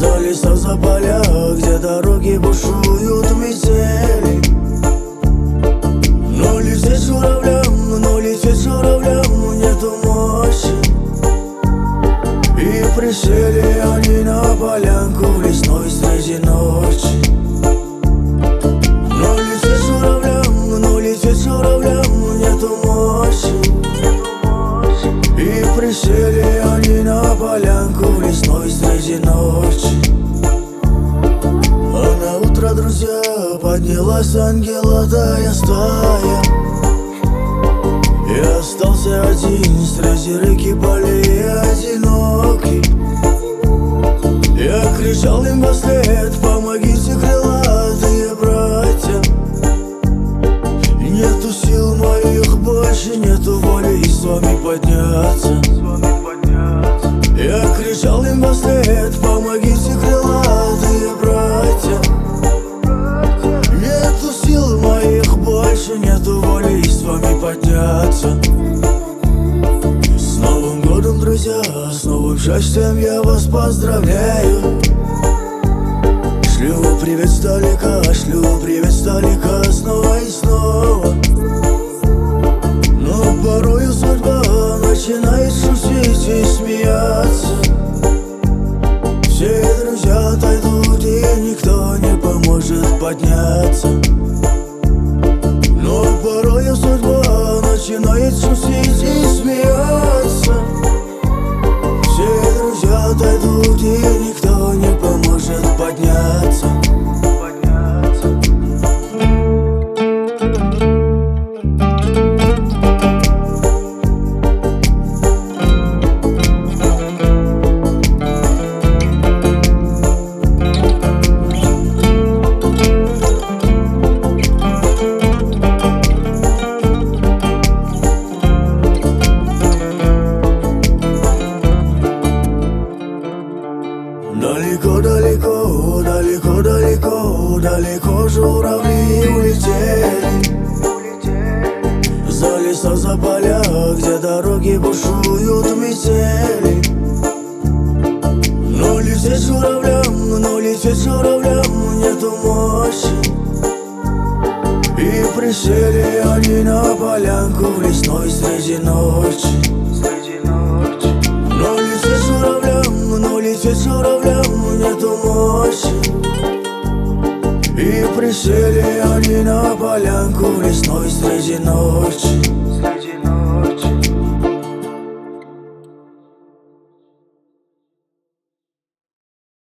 За леса, за поля, где дороги бушуют метели. Но лететь журавлям нету мощи. И присели они на полянку в лесной среди ночи. Но лететь журавлям нету мощи. И присели они на полянку в лесной среди ночи. А на утро, друзья, поднялась ангелатая стая. И остался один среди реки полей одинокий. Я кричал им вслед: помогите, крылатые братья. Нету сил моих больше, нету воли и с вами подняться. Я кричал им вслед: помогите, крылатые братья. Нету сил моих больше, нету воли и с вами подняться. С Новым годом, друзья, с новым счастьем я вас поздравляю. Шлю привет издалека, снова и снова. Но порою судьба начинает шутить и смеяться. Все друзья отойдут, и никто не поможет подняться. Но порою судьба начинает шутить и смеяться. Все друзья отойдут, и никто не поможет подняться. Далеко журавли улетели. За леса, за поля, где дороги бушуют метели. Но лететь журавлям нету мощи. И присели они на полянку в лесной среди ночи. Но лететь журавлям нету мощи. И присели они на полянку в лесной среди ночи.